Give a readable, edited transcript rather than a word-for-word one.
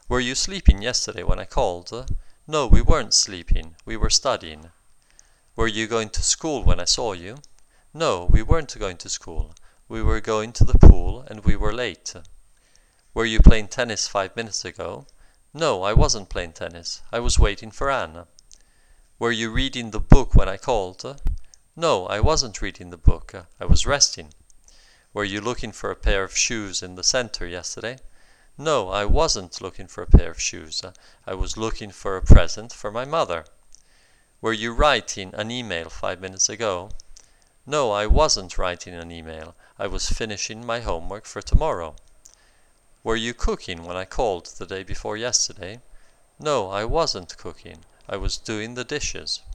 Were you sleeping yesterday when I called? No, we weren't sleeping. We were studying. Were you going to school when I saw you? No, we weren't going to school. We were going to the pool and we were late. Were you playing tennis 5 minutes ago? No, I wasn't playing tennis. I was waiting for Anna. Were you reading the book when I called? No, I wasn't reading the book. I was resting. Were you looking for a pair of shoes in the center yesterday? No, I wasn't looking for a pair of shoes. I was looking for a present for my mother. Were you writing an email 5 minutes ago? No, I wasn't writing an email. I was finishing my homework for tomorrow. Were you cooking when I called the day before yesterday? No, I wasn't cooking. I was doing the dishes.